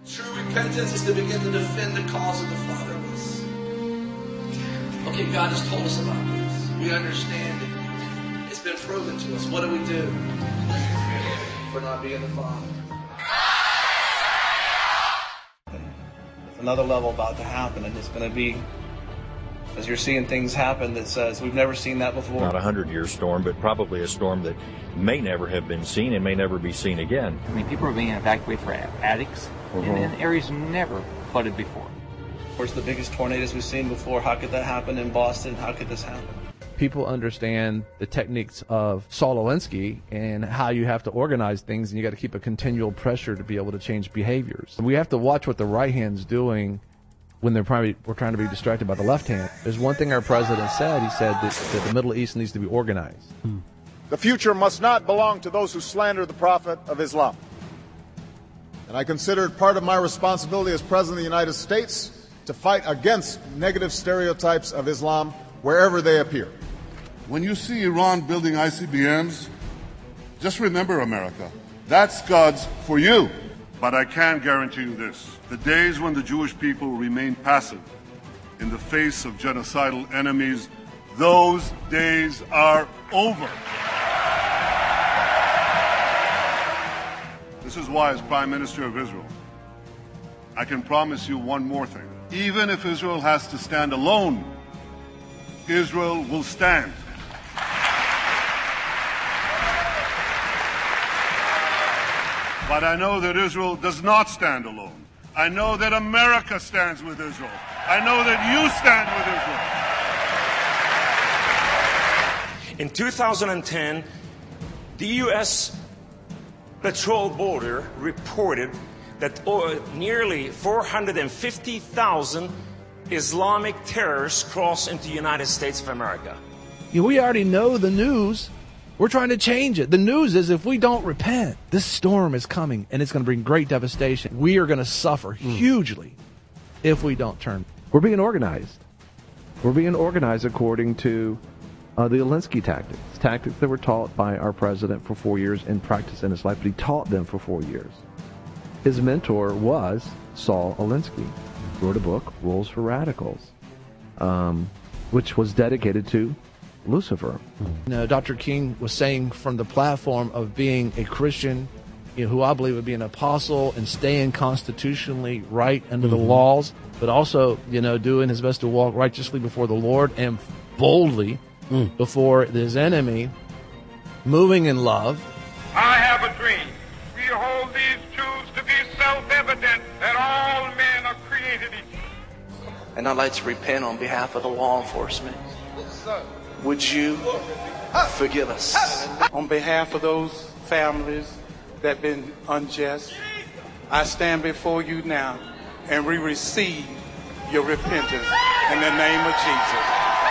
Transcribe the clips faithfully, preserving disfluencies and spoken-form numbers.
True repentance is to begin to defend the cause of the fatherless. Okay, God has told us about this. We understand it. It's been proven to us. What do we do for not being the father? Another level about to happen, and it's going to be, as you're seeing things happen that says we've never seen that before. Not a hundred-year storm, but probably a storm that may never have been seen and may never be seen again. I mean, people are being evacuated for attics mm-hmm. in, in areas never flooded before. Of course, the biggest tornadoes we've seen before. How could that happen in Boston? How could this happen? People understand the techniques of Saul Alinsky and how you have to organize things, and you got to keep a continual pressure to be able to change behaviors. We have to watch what the right hand's doing when they're probably we're trying to be distracted by the left hand. There's one thing our president said. He said that, that the Middle East needs to be organized. The future must not belong to those who slander the Prophet of Islam. And I consider it part of my responsibility as President of the United States to fight against negative stereotypes of Islam wherever they appear. When you see Iran building I C B Ms, just remember, America, that's God's for you. But I can guarantee you this. The days when the Jewish people remain passive in the face of genocidal enemies, those days are over. This is why, as Prime Minister of Israel, I can promise you one more thing. Even if Israel has to stand alone, Israel will stand. But I know that Israel does not stand alone. I know that America stands with Israel. I know that you stand with Israel. In two thousand ten, the U S Patrol Border reported that nearly four hundred fifty thousand Islamic terrorists crossed into the United States of America. You know, we already know the news. We're trying to change it. The news is if we don't repent, this storm is coming, and it's going to bring great devastation. We are going to suffer mm. hugely if we don't turn. We're being organized. We're being organized according to uh, the Alinsky tactics, tactics that were taught by our president for four years and practiced in his life, but he taught them for four years. His mentor was Saul Alinsky. He wrote a book, Rules for Radicals, um, which was dedicated to Lucifer. You know, Doctor King was saying from the platform of being a Christian, you know, who I believe would be an apostle and staying constitutionally right under mm-hmm. the laws, but also, you know, doing his best to walk righteously before the Lord and boldly mm. before his enemy, moving in love. I have a dream. We hold these truths to be self-evident that all men are created equal. And I'd like to repent on behalf of the law enforcement. Yes, sir. Would you forgive us? On behalf of those families that have been unjust, I stand before you now and we receive your repentance in the name of Jesus.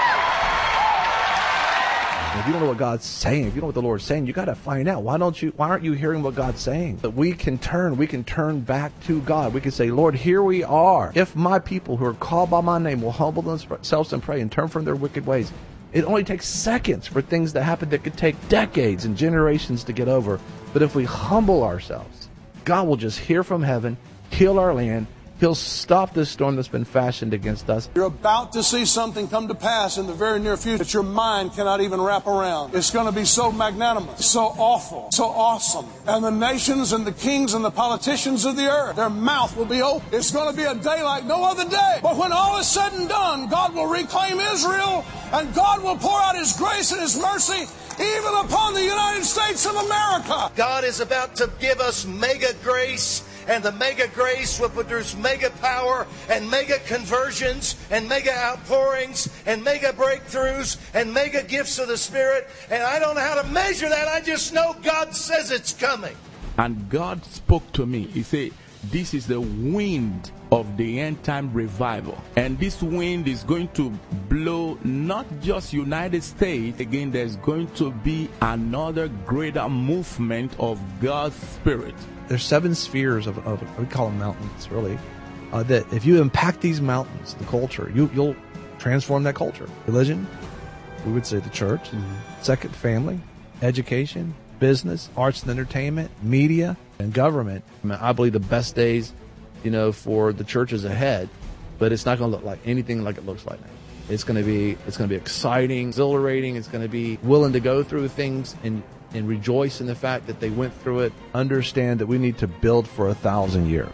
If you don't know what God's saying, if you don't know what the Lord's saying, you got to find out. Why don't you? Why aren't you hearing what God's saying? That we can turn, we can turn back to God. We can say, Lord, here we are. If my people who are called by my name will humble themselves and pray and turn from their wicked ways. It only takes seconds for things to happen that could take decades and generations to get over. But if we humble ourselves, God will just hear from heaven, heal our land. He'll stop this storm that's been fashioned against us. You're about to see something come to pass in the very near future that your mind cannot even wrap around. It's going to be so magnanimous, so awful, so awesome. And the nations and the kings and the politicians of the earth, their mouth will be open. It's going to be a day like no other day. But when all is said and done, God will reclaim Israel, and God will pour out His grace and His mercy even upon the United States of America. God is about to give us mega grace. And the mega grace will produce mega power and mega conversions and mega outpourings and mega breakthroughs and mega gifts of the Spirit. And I don't know how to measure that. I just know God says it's coming. And God spoke to me. He said, this is the wind of the end time revival. And this wind is going to blow not just United States. Again, there's going to be another greater movement of God's Spirit. There's seven spheres of, of we call them mountains, really, uh, that if you impact these mountains, the culture, you, you'll transform that culture. Religion, we would say the church. Mm-hmm. Second, family, education, business, arts and entertainment, media, and government. I mean, I believe the best days you know, for the churches ahead, but it's not going to look like anything like it looks like now. It's going to be, it's going to be exciting, exhilarating. It's going to be willing to go through things and, and rejoice in the fact that they went through it. Understand that we need to build for a thousand years.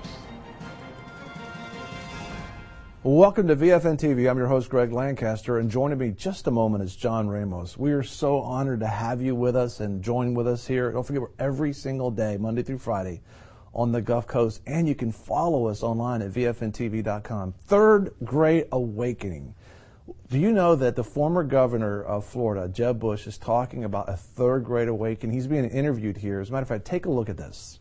Welcome to V F N T V. I'm your host, Greg Lancaster, and joining me just a moment is John Ramos. We are so honored to have you with us and join with us here. Don't forget, we're every single day, Monday through Friday, on the Gulf Coast, and you can follow us online at V F N T V dot com. Third Great Awakening. Do you know that the former governor of Florida, Jeb Bush, is talking about a third great awakening? He's being interviewed here. As a matter of fact, take a look at this.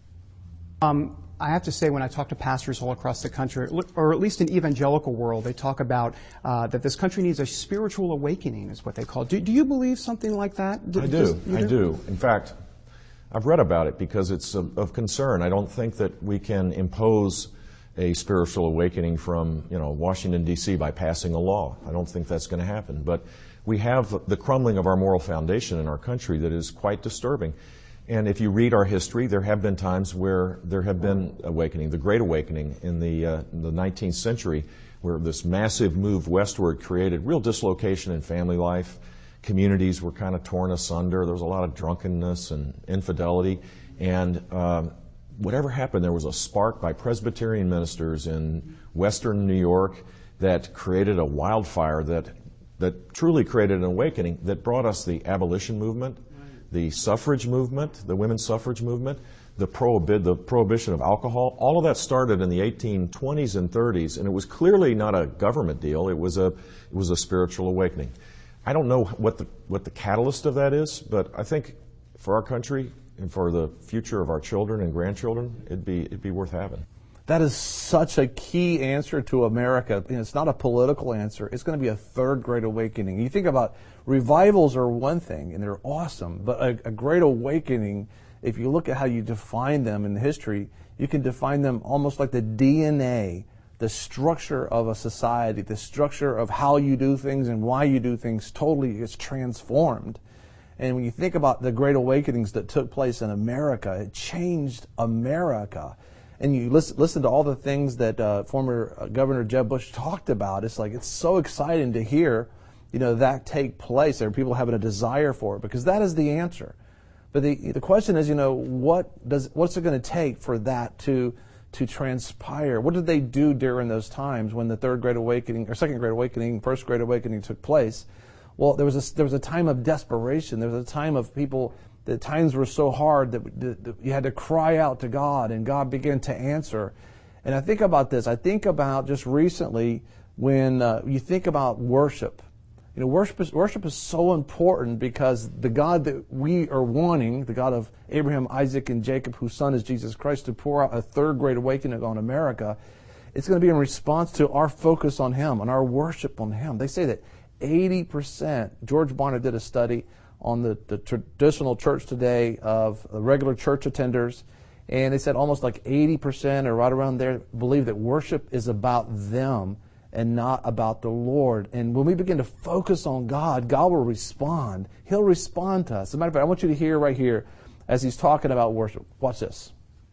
Um, I have to say, when I talk to pastors all across the country, or at least in evangelical world, they talk about uh, that this country needs a spiritual awakening, is what they call it. Do, do you believe something like that? Do, I do. I do? do. In fact, I've read about it because it's of, of concern. I don't think that we can impose a spiritual awakening from, you know, Washington, D C by passing a law. I don't think that's going to happen. But we have the crumbling of our moral foundation in our country that is quite disturbing. And if you read our history, there have been times where there have been awakening. The Great Awakening in the, uh, in the nineteenth century, where this massive move westward created real dislocation in family life. Communities were kind of torn asunder. There was a lot of drunkenness and infidelity. And um, whatever happened, there was a spark by Presbyterian ministers in western New York that created a wildfire that, that truly created an awakening that brought us the abolition movement, the suffrage movement, the women's suffrage movement, the, prohibit, the prohibition of alcohol. All of that started in the eighteen twenties and thirties, and it was clearly not a government deal. It was a, it was a spiritual awakening. I don't know what the, what the catalyst of that is, but I think for our country and for the future of our children and grandchildren, it'd be, it'd be worth having. That is such a key answer to America. You know, it's not a political answer. It's going to be a third great awakening. You think about revivals are one thing, and they're awesome, but a, a great awakening, if you look at how you define them in history, you can define them almost like the D N A, the structure of a society, the structure of how you do things and why you do things totally is transformed. And when you think about the great awakenings that took place in America, it changed America. And you listen, listen to all the things that uh, former uh, Governor Jeb Bush talked about. It's like, it's so exciting to hear, you know, that take place. There are people having a desire for it, because that is the answer. But the the question is, you know, what does what's it going to take for that to to transpire? What did they do during those times when the third great awakening, or second great awakening, first great awakening took place? Well, there was a there was a time of desperation. There was a time of people. The times were so hard that, that you had to cry out to God, and God began to answer. And I think about this. I think about just recently when uh, you think about worship. You know, worship is, worship is so important, because the God that we are wanting, the God of Abraham, Isaac, and Jacob, whose son is Jesus Christ, to pour out a third great awakening on America, it's going to be in response to our focus on Him, on our worship on Him. They say that eighty percent, George Barna did a study on the, the traditional church today of regular church attenders, and they said almost like eighty percent or right around there believe that worship is about them and not about the Lord. And when we begin to focus on God, God will respond. He'll respond to us. As a matter of fact, I want you to hear right here as he's talking about worship. Watch this.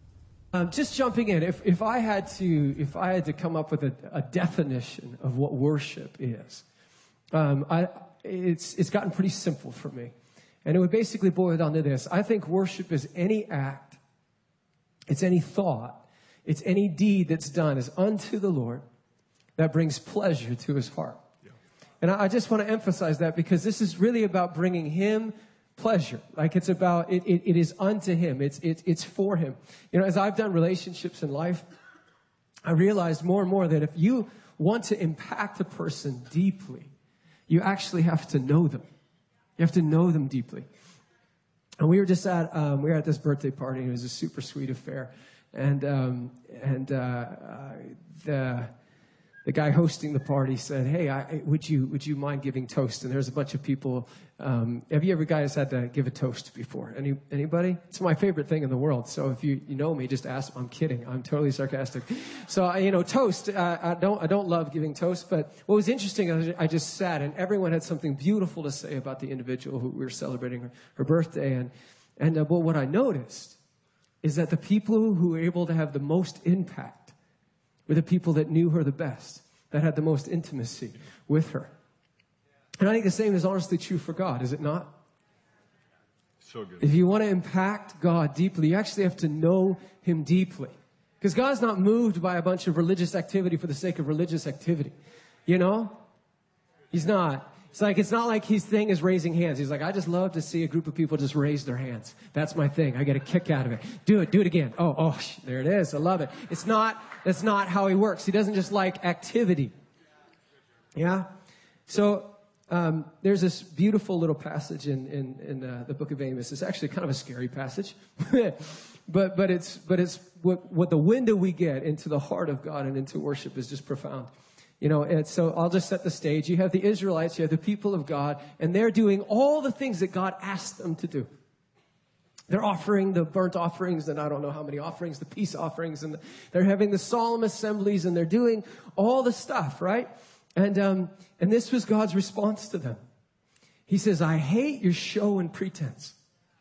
Um, just jumping in, if, if I had to if I had to come up with a, a definition of what worship is, um, I, it's it's gotten pretty simple for me. And it would basically boil down to this. I think worship is any act, it's any thought, it's any deed that's done as unto the Lord that brings pleasure to His heart. Yeah. And I, I just want to emphasize that, because this is really about bringing Him pleasure. Like, it's about, it, it, it is unto Him. It's, it, it's for Him. You know, as I've done relationships in life, I realized more and more that if you want to impact a person deeply, you actually have to know them. You have to know them deeply. And we were just at um, we were at this birthday party, and it was a super sweet affair. And um, and uh, uh, the the guy hosting the party said, "Hey, I, would you would you mind giving toast?" And there's a bunch of people. Um, have you ever guys had to give a toast before? Any anybody? It's my favorite thing in the world. So if you, you know me, just ask. I'm kidding. I'm totally sarcastic. So I, you know, toast. Uh, I don't I don't love giving toast. But what was interesting, I just sat, and everyone had something beautiful to say about the individual who we were celebrating her, her birthday. And and uh, but what I noticed is that the people who were able to have the most impact were the people that knew her the best, that had the most intimacy with her. And I think the same is honestly true for God, is it not? So good. If you want to impact God deeply, you actually have to know him deeply. Because God's not moved by a bunch of religious activity for the sake of religious activity. You know? He's not. It's like, it's not like his thing is raising hands. He's like, I just love to see a group of people just raise their hands. That's my thing. I get a kick out of it. Do it. Do it again. Oh, oh, sh- there it is. I love it. It's not, that's not how he works. He doesn't just like activity. Yeah? So, um, there's this beautiful little passage in, in, in uh, the book of Amos. It's actually kind of a scary passage. but, but it's, but it's what, what the window we get into the heart of God and into worship is just profound. You know, and so I'll just set the stage. You have the Israelites, you have the people of God, and they're doing all the things that God asked them to do. They're offering the burnt offerings, and I don't know how many offerings, the peace offerings, and the, they're having the solemn assemblies, and they're doing all the stuff, right? And um, and this was God's response to them. He says, I hate your show and pretense.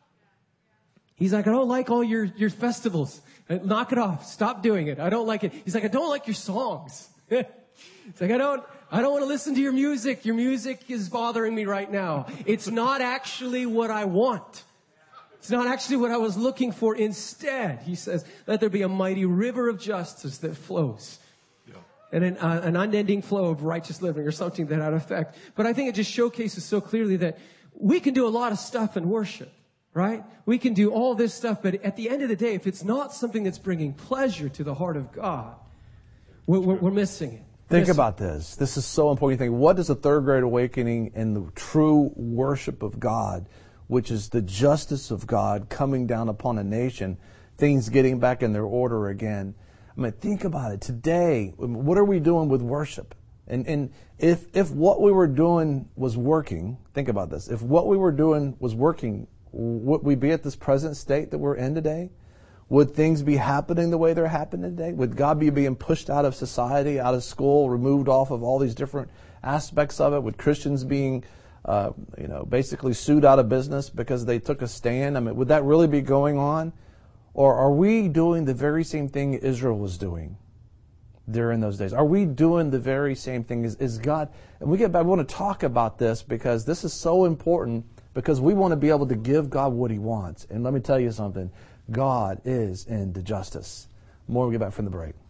He's like, I don't like all your, your festivals. Knock it off. Stop doing it. I don't like it. He's like, I don't like your songs. It's like, I don't, I don't want to listen to your music. Your music is bothering me right now. It's not actually what I want. It's not actually what I was looking for. Instead, he says, let there be a mighty river of justice that flows. Yeah. And an, uh, an unending flow of righteous living or something to that effect. But I think it just showcases so clearly that we can do a lot of stuff in worship, right? We can do all this stuff, but at the end of the day, if it's not something that's bringing pleasure to the heart of God, we're, we're, we're missing it. Think about this. This is so important. You think, what is the third great awakening and the true worship of God, which is the justice of God coming down upon a nation, things getting back in their order again? I mean, think about it. Today, what are we doing with worship? And, and if, if what we were doing was working, think about this. If what we were doing was working, would we be at this present state that we're in today? Would things be happening the way they're happening today? Would God be being pushed out of society, out of school, removed off of all these different aspects of it? Would Christians being, uh, you know, basically sued out of business because they took a stand? I mean, would that really be going on? Or are we doing the very same thing Israel was doing during those days? Are we doing the very same thing as, as God? And we get back, we want to talk about this because this is so important because we want to be able to give God what He wants. And let me tell you something. God is into justice. More when we get back from the break.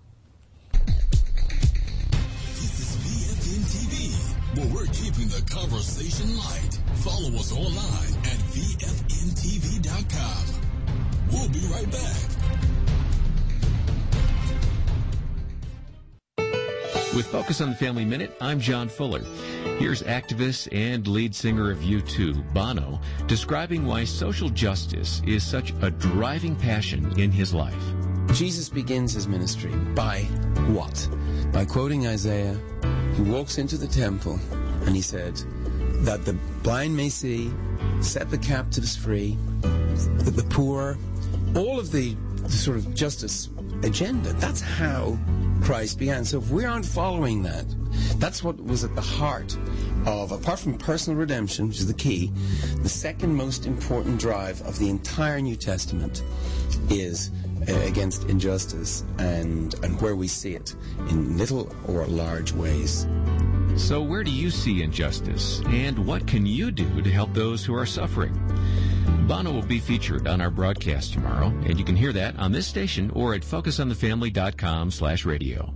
This is V F N T V, where we're keeping the conversation light. Follow us online at V F N T V dot com. We'll be right back. With Focus on the Family Minute, I'm John Fuller. Here's activist and lead singer of U two, Bono, describing why social justice is such a driving passion in his life. Jesus begins his ministry by what? By quoting Isaiah. He walks into the temple and he said, that the blind may see, set the captives free, that the poor, all of the, the sort of justice agenda. That's how Christ began. So if we aren't following that, that's what was at the heart of, apart from personal redemption, which is the key, the second most important drive of the entire New Testament is uh, against injustice and, and where we see it in little or large ways. So where do you see injustice, and what can you do to help those who are suffering? Bono will be featured on our broadcast tomorrow, and you can hear that on this station or at focus on the family dot com slash radio.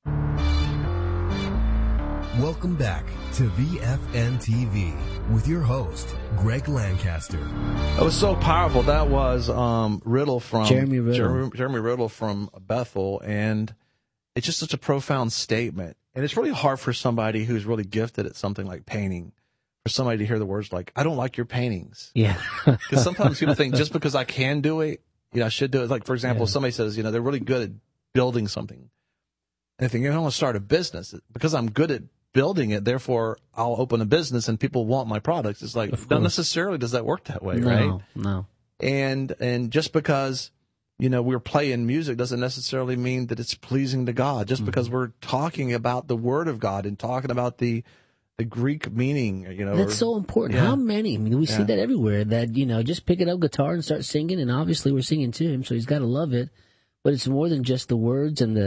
Welcome back to V F N T V with your host, Greg Lancaster. That was so powerful. That was um, Riddle from Jeremy Riddle. Jeremy, Jeremy Riddle from Bethel, and it's just such a profound statement. And it's really hard for somebody who's really gifted at something like painting, for somebody to hear the words like, I don't like your paintings. Yeah. Because sometimes people think just because I can do it, you know, I should do it. Like, for example, Yeah. somebody says, you know, they're really good at building something. And they think, I want to start a business. Because I'm good at building it, therefore I'll open a business and people want my products. It's like, not necessarily does that work that way, no, right? No. And, and just because, you know, we're playing music doesn't necessarily mean that it's pleasing to God. Just mm-hmm. because we're talking about the Word of God and talking about the, the Greek meaning, you know. That's or, so important. yeah. How many? I mean, we see Yeah. that everywhere, that, you know, just pick it up guitar and start singing, and obviously we're singing to him, so he's got to love it. But it's more than just the words and the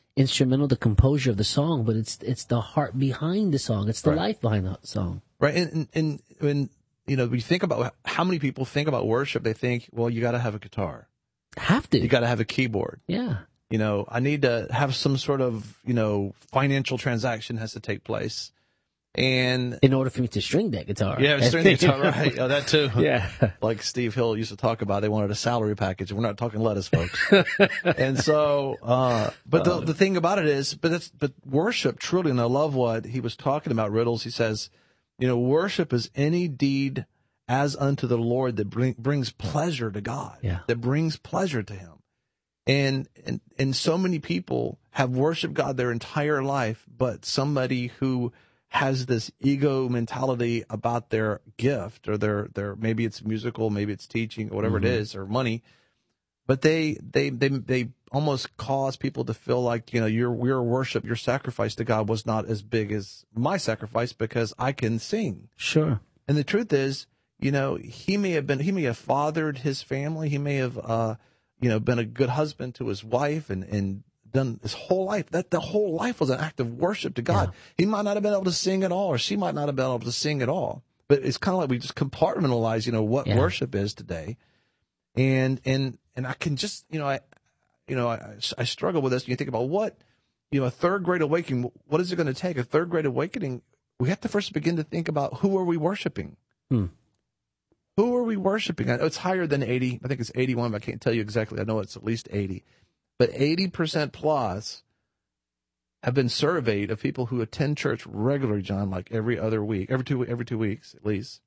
instrumental, the composure of the song, but it's it's the heart behind the song. It's the Right. life behind the song. Right. And, and, and when, you know, we think about how many people think about worship, they think, well, you got to have a guitar. Have to. You got to have a keyboard. Yeah. You know, I need to have some sort of, you know, financial transaction has to take place. And in order for me to string that guitar. Yeah, string the guitar, right. Oh, that too. Yeah. Like Steve Hill used to talk about, they wanted a salary package. We're not talking lettuce, folks. And so, uh, but the, the thing about it is, but it's, but worship truly, and I love what he was talking about, Riddles. He says, you know, worship is any deed as unto the Lord that bring, brings pleasure to God, yeah. that brings pleasure to him. And, and, and so many people have worshiped God their entire life, but somebody who has this ego mentality about their gift or their, their, maybe it's musical, maybe it's teaching, or whatever Mm-hmm. it is, or money, but they, they, they, they almost cause people to feel like, you know, your, your worship, your sacrifice to God was not as big as my sacrifice because I can sing. Sure. And the truth is, you know, he may have been, he may have fathered his family. He may have, uh, you know, been a good husband to his wife and, and done his whole life. That the whole life was an act of worship to God. Yeah. He might not have been able to sing at all, or she might not have been able to sing at all. But it's kind of like we just compartmentalize, you know, what yeah. worship is today. And, and, and I can just, you know, I, you know, I, I struggle with this. You think about what, you know, a third grade awakening, what is it going to take? A third grade awakening, we have to first begin to think about who are we worshiping? Hmm. Who are we worshiping? I know it's higher than eighty. I think it's eighty-one, but I can't tell you exactly. I know it's at least eighty. But eighty percent plus have been surveyed of people who attend church regularly, John, like every other week, every two, every two weeks at least.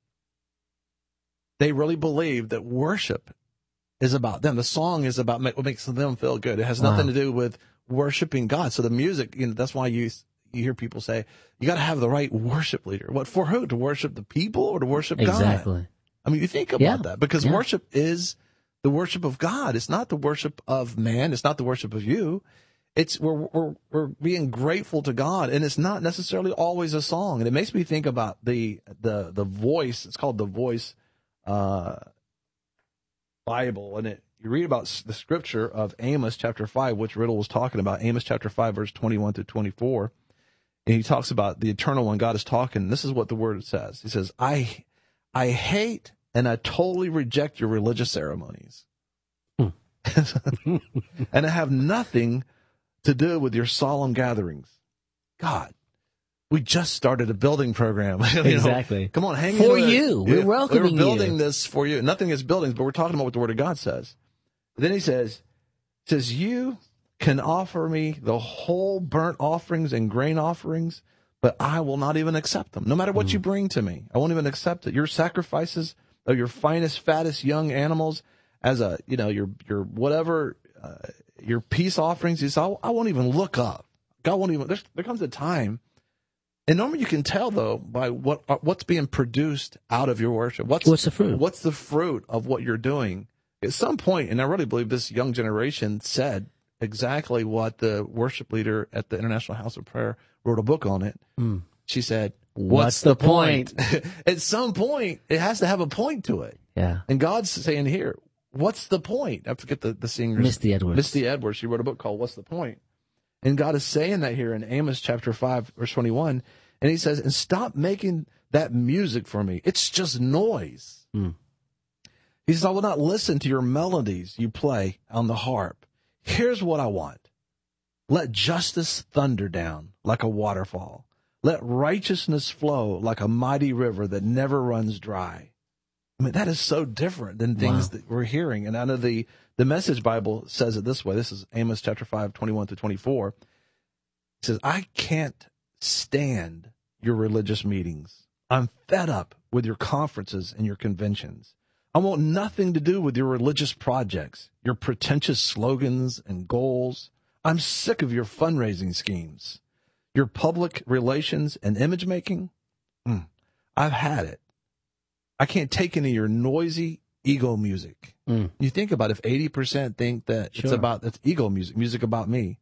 They really believe that worship is about them. The song is about what makes them feel good. It has nothing Wow. to do with worshiping God. So the music, you know, that's why you you hear people say, you got to have the right worship leader. What, for who? To worship the people or to worship God? Exactly. I mean, you think about Yeah. that because Yeah. worship is the worship of God. It's not the worship of man. It's not the worship of you. It's we're we're we're being grateful to God, and it's not necessarily always a song. And it makes me think about the the the Voice. It's called the Voice uh, Bible, and it you read about the scripture of Amos chapter five, which Riddle was talking about. Amos chapter five, verse twenty-one to twenty-four, and he talks about the eternal one. God is talking. This is what the word says. He says, "I I hate and I totally reject your religious ceremonies, Hmm. and I have nothing to do with your solemn gatherings." God, we just started a building program. You know, Exactly. come on, hang For in there. you. We're welcoming We're building you. this for you. Nothing is buildings, but we're talking about what the Word of God says. Then he says, says, you can offer me the whole burnt offerings and grain offerings, but I will not even accept them. No matter what you bring to me, I won't even accept it. Your sacrifices of your finest, fattest young animals as a, you know, your, your whatever, uh, your peace offerings, he says, I, I won't even look up. God won't even, there's, there comes a time, and normally you can tell though by what, uh, what's being produced out of your worship. What's, What's the fruit? What's the fruit of what you're doing? At some point, and I really believe this young generation said exactly what the worship leader at the International House of Prayer wrote a book on it. Mm. She said, What's what's, the the point? At some point, it has to have a point to it. Yeah. And God's saying here, what's the point? I forget the, the singer's Misty Edwards. Misty Edwards. She wrote a book called What's the Point? And God is saying that here in Amos chapter five, verse twenty-one. And he says, and stop making that music for me. It's just noise. Mm. He says, I will not listen to your melodies you play on the harp. Here's what I want. Let justice thunder down like a waterfall. Let righteousness flow like a mighty river that never runs dry. I mean, that is so different than things Wow. that we're hearing. And I know the, the Message Bible says it this way. This is Amos chapter five, twenty-one to twenty-four. It says, I can't stand your religious meetings. I'm fed up with your conferences and your conventions. I want nothing to do with your religious projects, your pretentious slogans and goals. I'm sick of your fundraising schemes, your public relations and image making. Mm, I've had it. I can't take any of your noisy ego music. Mm. You think about if eighty percent think that it's Sure. about, it's ego music, music about me.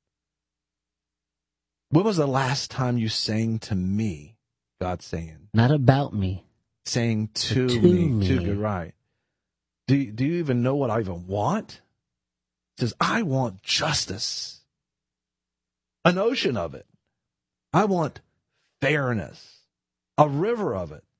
When was the last time you sang to me? God's saying. Not about me. Saying to, To me. me. To good, right. Do you, do you even know what I even want? It says, I want justice. an ocean of it. I want fairness, a river of it.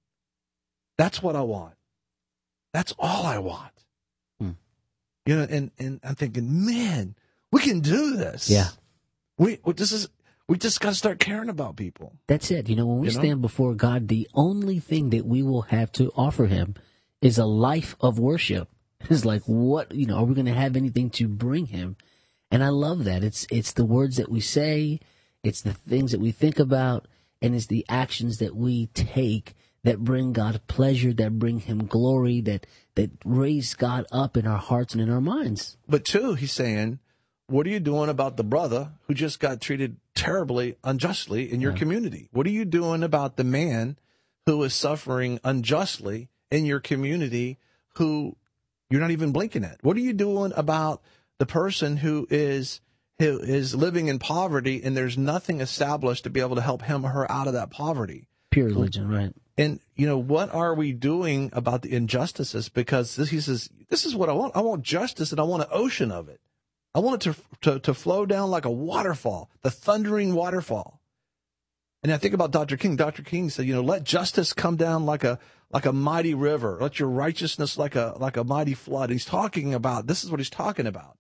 That's what I want. That's all I want. Hmm. You know, and, and I'm thinking, man, we can do this. Yeah. We, we this is we just got to start caring about people. That's it. You know, when we You know? stand before God, the only thing that we will have to offer him is a life of worship. It's like, what, you know, are we going to have anything to bring him? And I love that. It's it's the words that we say, it's the things that we think about, and it's the actions that we take that bring God pleasure, that bring him glory, that that raise God up in our hearts and in our minds. But two, he's saying, what are you doing about the brother who just got treated terribly, unjustly in your Yeah. community? What are you doing about the man who is suffering unjustly in your community who you're not even blinking at? What are you doing about the person who is who is living in poverty and there's nothing established to be able to help him or her out of that poverty? Pure religion, right? And, you know, what are we doing about the injustices? Because this, he says, this is what I want. I want justice, and I want an ocean of it. I want it to, to, to flow down like a waterfall, the thundering waterfall. And I think about Doctor King. Doctor King said, you know, let justice come down like a like a mighty river. Let your righteousness like a like a mighty flood. And he's talking about, this is what he's talking about.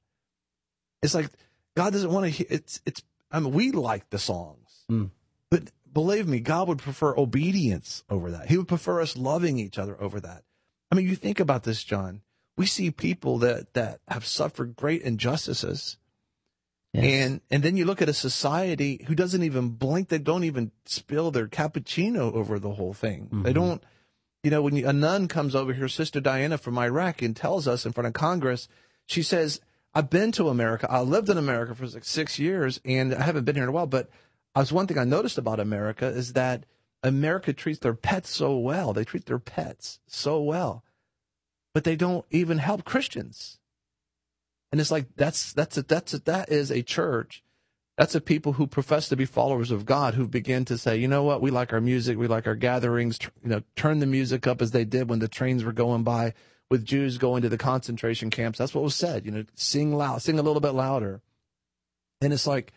It's like God doesn't want to hear, it's, it's, I mean, we like the songs. Mm. But believe me, God would prefer obedience over that. He would prefer us loving each other over that. I mean, you think about this, John. We see people that, that have suffered great injustices. Yes. And and then you look at a society who doesn't even blink. They don't even spill their cappuccino over the whole thing. Mm-hmm. They don't, you know, when you, a nun comes over here, Sister Diana from Iraq, and tells us in front of Congress, she says, I've been to America. I lived in America for like six years, and I haven't been here in a while. But I was one thing I noticed about America is that America treats their pets so well. They treat their pets so well, but they don't even help Christians. And it's like, that's, that's, a, that's, a, that is a church. That's a people who profess to be followers of God, who begin to say, you know what, we like our music, we like our gatherings, you know, turn the music up as they did when the trains were going by with Jews going to the concentration camps. That's what was said, you know, sing loud, sing a little bit louder. And it's like,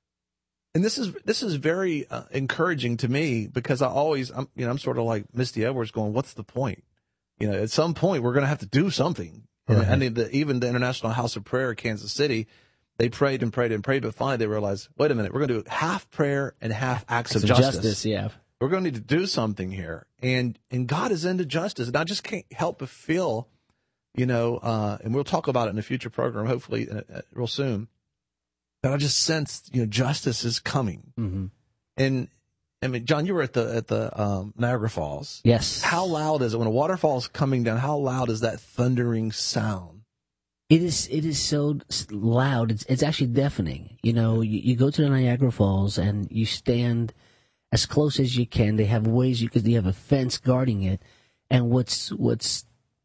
and this is, this is very uh, encouraging to me, because I always, I'm, you know, I'm sort of like Misty Edwards going, what's the point? You know, at some point we're going to have to do something. Right. I mean, the, even the International House of Prayer, Kansas City, they prayed and prayed and prayed, but finally they realized, wait a minute, we're going to do half prayer and half acts of Some justice. justice, yeah. We're going to need to do something here, and and God is into justice, and I just can't help but feel, you know, uh, and we'll talk about it in a future program, hopefully uh, uh, real soon, that I just sense, you know, justice is coming. Mm-hmm. And I mean, John, you were at the at the um, Niagara Falls. Yes. How loud is it when a waterfall is coming down? How loud is that thundering sound? It is. It is so loud. It's it's actually deafening. You know, you, you go to the Niagara Falls and you stand as close as you can. They have ways you could. You have a fence guarding it. And what's what's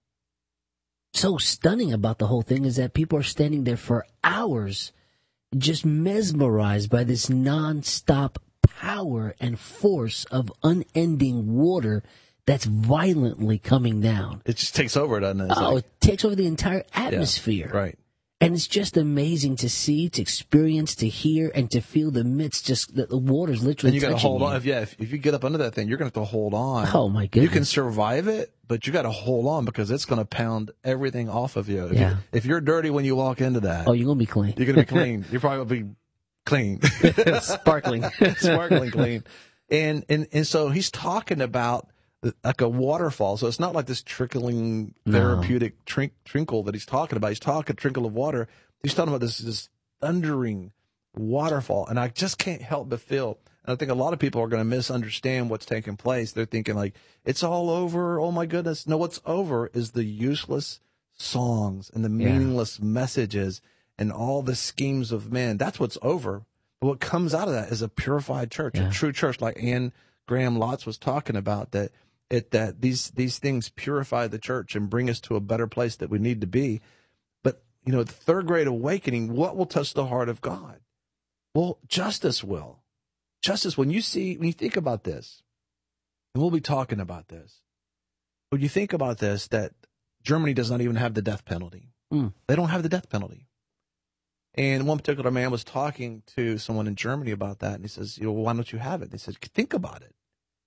so stunning about the whole thing is that people are standing there for hours, just mesmerized by this nonstop power and force of unending water that's violently coming down. It just takes over, doesn't it? It's Oh, like, it takes over the entire atmosphere. yeah, right. And it's just amazing to see, to experience, to hear, and to feel the midst. Just the, the water's literally And you got to touching hold you. on. If, yeah, if, if you get up under that thing, you're going to have to hold on. Oh, my You goodness. can survive it, but you got to hold on, because it's going to pound everything off of you. If, Yeah. you. if you're dirty when you walk into that, Oh, you're going to be clean. you're going to be clean. You're probably going to be clean. Sparkling. Sparkling clean. And, and, and so he's talking about like a waterfall. So it's not like this trickling No. therapeutic trink, trinkle that he's talking about. He's talking a trickle of water. He's talking about this, this thundering waterfall. And I just can't help but feel, and I think a lot of people are going to misunderstand what's taking place. They're thinking like, it's all over. Oh my goodness. No, what's over is the useless songs and the Yeah. meaningless messages and all the schemes of men. That's what's over. But what comes out of that is a purified church, Yeah. a true church, like Ann Graham Lotz was talking about, that it that these these things purify the church and bring us to a better place that we need to be. But you know, the third great awakening, what will touch the heart of God? Well, justice will. Justice, when you see, when you think about this, and we'll be talking about this, when you think about this, that Germany does not even have the death penalty. Mm. They don't have the death penalty. And one particular man was talking to someone in Germany about that, and he says, you know, why don't you have it? They said, think about it.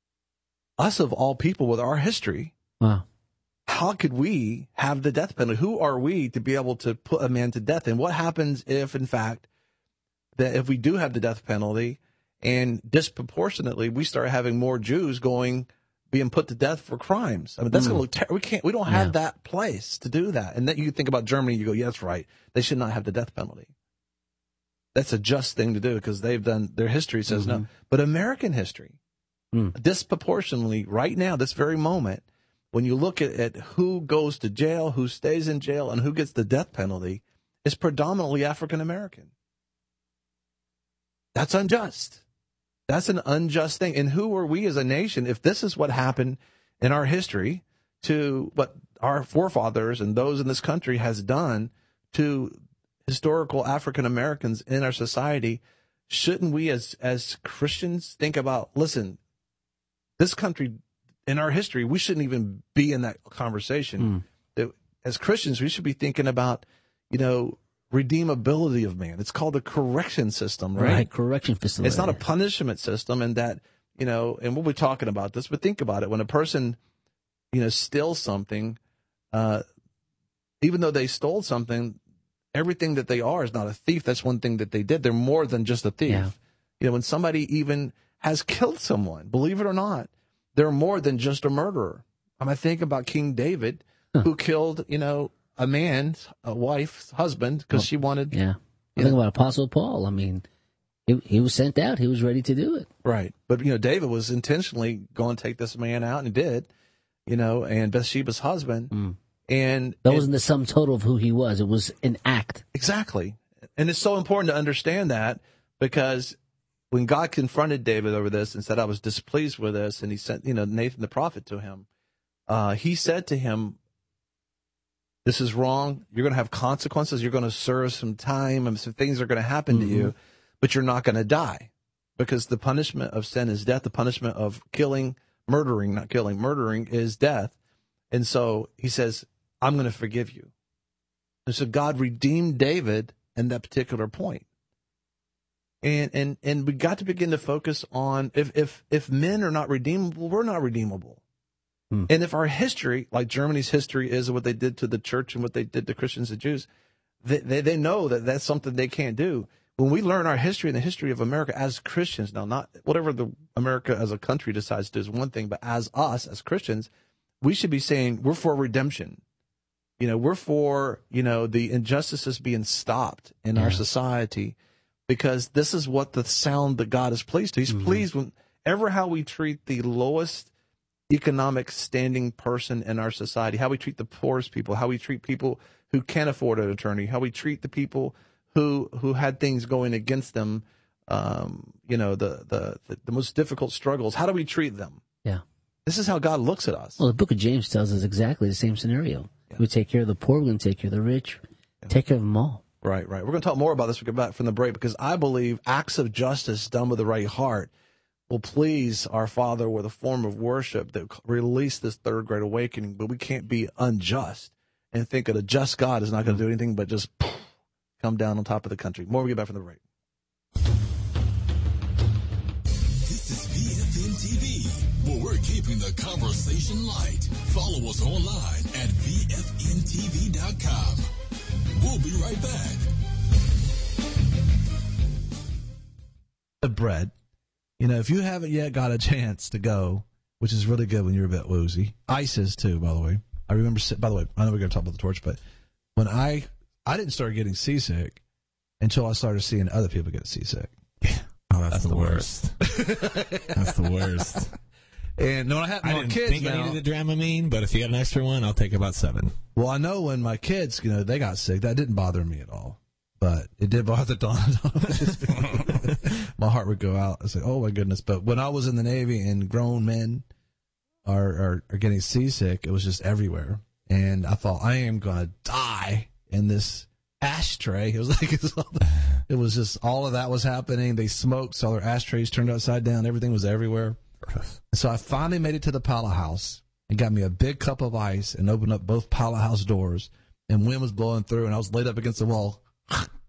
Us of all people with our history, wow. how could we have the death penalty? Who are we to be able to put a man to death? And what happens if, in fact, that if we do have the death penalty and disproportionately we start having more Jews going, being put to death for crimes? I mean, that's Mm. going to look ter- we can't, we don't have Yeah. that place to do that. And then you think about Germany, you go, yeah, that's right. They should not have the death penalty. That's a just thing to do because they've done, their history says Mhm. no. But American history, Mm. disproportionately, right now, this very moment, when you look at, at who goes to jail, who stays in jail, and who gets the death penalty, is predominantly African American. That's unjust. That's an unjust thing. And who are we as a nation if this is what happened in our history to what our forefathers and those in this country has done to historical African Americans in our society? Shouldn't we as as Christians think about, listen, this country in our history, we shouldn't even be in that conversation. Mm. That as Christians, we should be thinking about, you know, redeemability of man. It's called the correction system, right? Right, correction facility. It's not a punishment system, and that, you know, and we'll be talking about this, but think about it. When a person, you know, steals something, uh, even though they stole something, everything that they are is not a thief. That's one thing that they did. They're more than just a thief. Yeah. You know, when somebody even has killed someone, believe it or not, they're more than just a murderer. I mean, I think about King David, Huh. who killed, you know, a man, a wife's husband, because Well, she wanted. Yeah. I you think know, about Apostle Paul. I mean, he, he was sent out. He was ready to do it. Right. But, you know, David was intentionally going to take this man out, and he did, you know, and Bathsheba's husband. Mm. And That and- wasn't the sum total of who he was. It was an act. Exactly. And it's so important to understand that, because when God confronted David over this and said, I was displeased with this, and he sent, you know, Nathan the prophet to him, uh, he said to him, this is wrong. You're going to have consequences. You're going to serve some time, and some things are going to happen Mm-hmm. to you, but you're not going to die, because the punishment of sin is death. The punishment of killing, murdering, not killing, murdering is death. And so he says, I'm going to forgive you. And so God redeemed David in that particular point. And and and we got to begin to focus on, if if if men are not redeemable, we're not redeemable. Hmm. And if our history, like Germany's history is what they did to the church and what they did to Christians and Jews, they, they, they know that that's something they can't do. When we learn our history and the history of America as Christians, now, not whatever the America as a country decides to do is one thing, but as us, as Christians, we should be saying we're for redemption. You know, we're for, you know, the injustices being stopped in Yeah. our society, because this is what the sound that God is pleased to. He's Mhm. pleased whenever how we treat the lowest economic standing person in our society, how we treat the poorest people, how we treat people who can't afford an attorney, how we treat the people who who had things going against them, um, you know, the, the, the, the most difficult struggles. How do we treat them? Yeah. This is how God looks at us. Well, the book of James tells us exactly the same scenario. We take care of the poor, we're going to take care of the rich, take care of them all. Right, right. We're going to talk more about this when we get back from the break, because I believe acts of justice done with the right heart will please our Father with a form of worship that release this third great awakening. But we can't be unjust and think that a just God is not going to do anything but just come down on top of the country. More when we get back from the break. This is V F N T V, where we're keeping the conversation light. Follow us online at V F N T V dot com. We'll be right back. The bread. You know, if you haven't yet got a chance to go, which is really good when you're a bit woozy. Ice is too, by the way. I remember, by the way, I know we're going to talk about the torch, but when I, I didn't start getting seasick until I started seeing other people get seasick. Oh, that's, that's the, the worst. worst. That's the worst. And no, I had my I didn't kids think now. I needed a Dramamine, but if you got an extra one, I'll take about seven. Well, I know when my kids, you know, they got sick, that didn't bother me at all. But it did bother Don. My heart would go out. I say, oh my goodness. But when I was in the Navy and grown men are, are, are getting seasick, it was just everywhere. And I thought, I am going to die in this ashtray. It was like, it was just, all of that was happening. They smoked, so their ashtrays turned upside down. Everything was everywhere. So I finally made it to the Pala House and got me a big cup of ice and opened up both Pala House doors. And wind was blowing through, and I was laid up against the wall.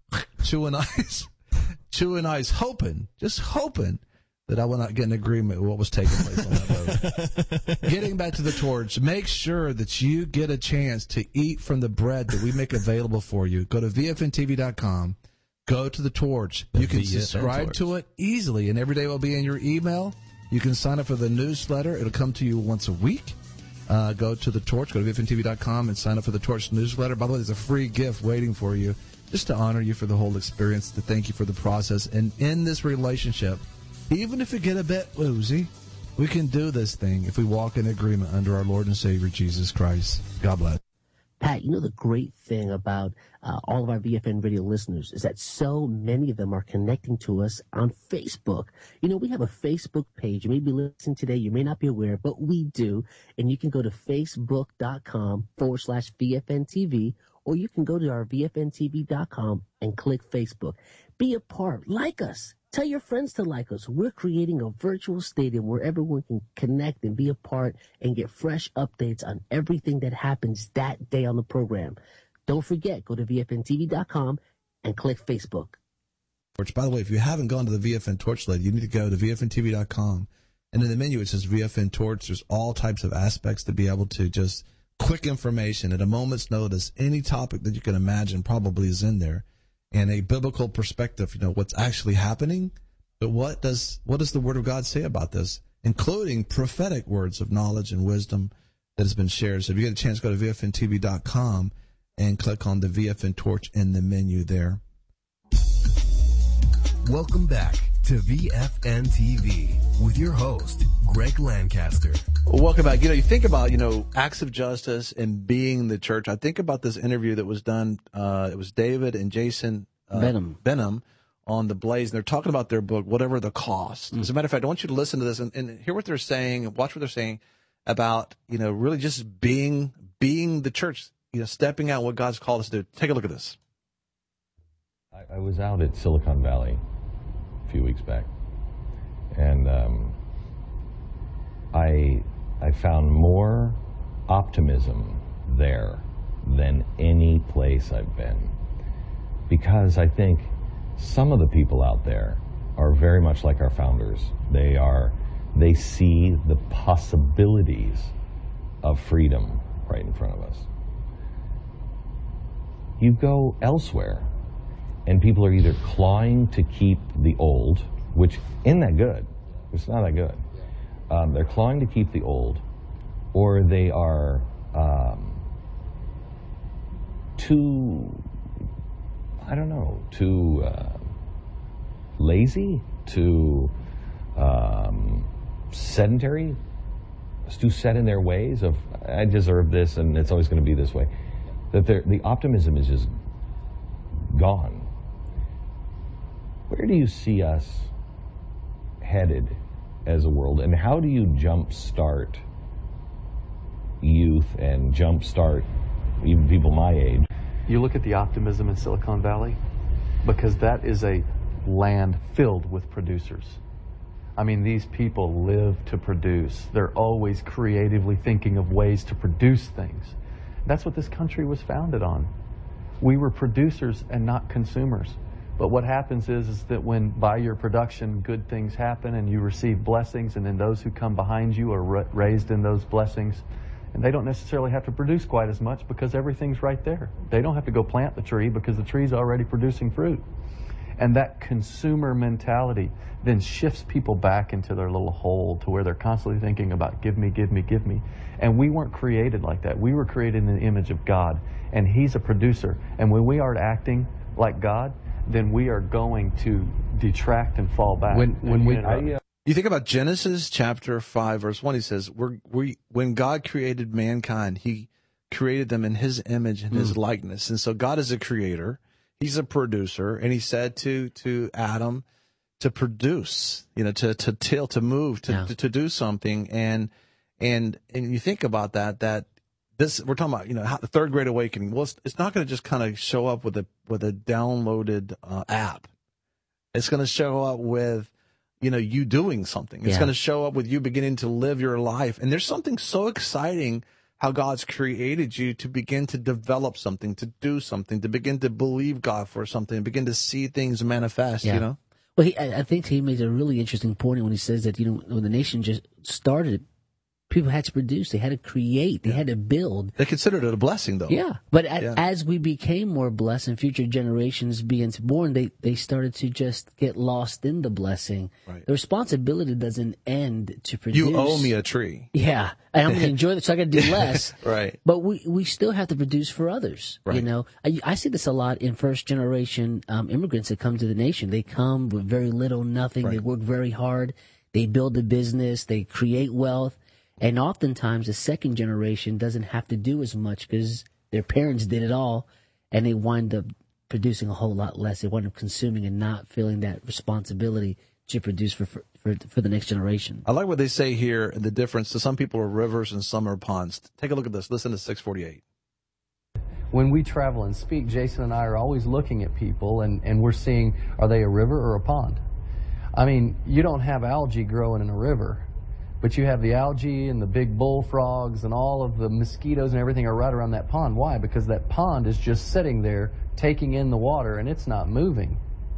chewing ice, chewing ice, hoping, just hoping that I will not get an agreement with what was taking place on that boat. Getting back to the torch, make sure that you get a chance to eat from the bread that we make available for you. Go to V F N T V dot com. Go to the torch. You can subscribe to it easily, and every day will be in your email. You can sign up for the newsletter. It'll come to you once a week. Uh, go to the torch. Go to V F N T V dot com and sign up for the Torch newsletter. By the way, there's a free gift waiting for you just to honor you for the whole experience, to thank you for the process. And in this relationship, even if we get a bit woozy, we can do this thing if we walk in agreement under our Lord and Savior, Jesus Christ. God bless. Pat, you know the great thing about uh, all of our V F N radio listeners is that so many of them are connecting to us on Facebook. You know, we have a Facebook page. You may be listening today. You may not be aware, but we do. And you can go to facebook.com forward slash VFNTV, or you can go to our V F N T V dot com and click Facebook. Be a part. Like us. Tell your friends to like us. We're creating a virtual stadium where everyone can connect and be a part and get fresh updates on everything that happens that day on the program. Don't forget, go to V F N T V dot com and click Facebook. Torch. By the way, if you haven't gone to the V F N Torch list, you need to go to V F N T V dot com. And in the menu, it says V F N Torch. There's all types of aspects to be able to just quick information at a moment's notice. Any topic that you can imagine probably is in there. And a biblical perspective, you know, what's actually happening, but what does what does the Word of God say about this, including prophetic words of knowledge and wisdom that has been shared. So if you get a chance, go to V F N T V dot com and click on the V F N Torch in the menu there. Welcome back to V F N T V with your host, Greg Lancaster. Well, welcome back. You know, you think about, you know, acts of justice and being the church. I think about this interview that was done. Uh, it was David and Jason uh, Benham. Benham on The Blaze, and they're talking about their book, Whatever the Cost. Mm. As a matter of fact, I want you to listen to this and, and hear what they're saying, and watch what they're saying about, you know, really just being being the church, you know, stepping out what God's called us to do. Take a look at this. I, I was out at Silicon Valley a few weeks back, and um, I I found more optimism there than any place I've been, because I think some of the people out there are very much like our founders. They are they see the possibilities of freedom right in front of us. You go elsewhere, and people are either clawing to keep the old, which isn't that good. It's not that good. Um, they're clawing to keep the old, or they are um, too, I don't know, too uh, lazy, too um, sedentary, too set in their ways of, I deserve this and it's always going to be this way. That the optimism is just gone. Where do you see us headed as a world, and how do you jumpstart youth and jumpstart even people my age? You look at the optimism in Silicon Valley, because that is a land filled with producers. I mean, these people live to produce. They're always creatively thinking of ways to produce things. That's what this country was founded on. We were producers and not consumers. But what happens is, is that when by your production good things happen and you receive blessings, and then those who come behind you are ra- raised in those blessings, and they don't necessarily have to produce quite as much because everything's right there. They don't have to go plant the tree because the tree's already producing fruit. And that consumer mentality then shifts people back into their little hole to where they're constantly thinking about give me, give me, give me. And we weren't created like that. We were created in the image of God, and He's a producer. And when we aren't acting like God, then we are going to detract and fall back. When when we, I, uh, you think about Genesis chapter five, verse one, he says, "We're we when God created mankind, He created them in His image and His mm. likeness." And so God is a creator, He's a producer, and He said to to Adam to produce, you know, to to till, to move, to, yeah. to to do something. And and and you think about that that. This, we're talking about, you know, how, the third great awakening. Well, it's, it's not going to just kind of show up with a with a downloaded uh, app. It's going to show up with, you know, you doing something. It's yeah. going to show up with you beginning to live your life. And there's something so exciting how God's created you to begin to develop something, to do something, to begin to believe God for something, begin to see things manifest, Yeah. you know? Well, he, I I think he made a really interesting point when he says that, you know, when the nation just started, people had to produce, they had to create, they had to build. They considered it a blessing, though. Yeah, but a, Yeah. as we became more blessed and future generations began to born, they, they started to just get lost in the blessing. Right. The responsibility doesn't end to produce. You owe me a tree. Yeah, and I'm going to enjoy this, so I got to do less. Right. But we, we still have to produce for others. You Right. know, I, I see this a lot in first generation um, immigrants that come to the nation. They come with very little, nothing. They Right. work very hard. They build a business. They create wealth. And oftentimes the second generation doesn't have to do as much because their parents did it all, and they wind up producing a whole lot less. They wind up consuming and not feeling that responsibility to produce for for, for, for the next generation. I like what they say here, the difference. So some people are rivers and some are ponds. Take a look at this. Listen to six forty-eight. When we travel and speak, Jason and I are always looking at people, and, and we're seeing, are they a river or a pond? I mean, you don't have algae growing in a river, but you have the algae and the big bullfrogs and all of the mosquitoes and everything are right around that pond. Why? Because that pond is just sitting there taking in the water and it's not moving.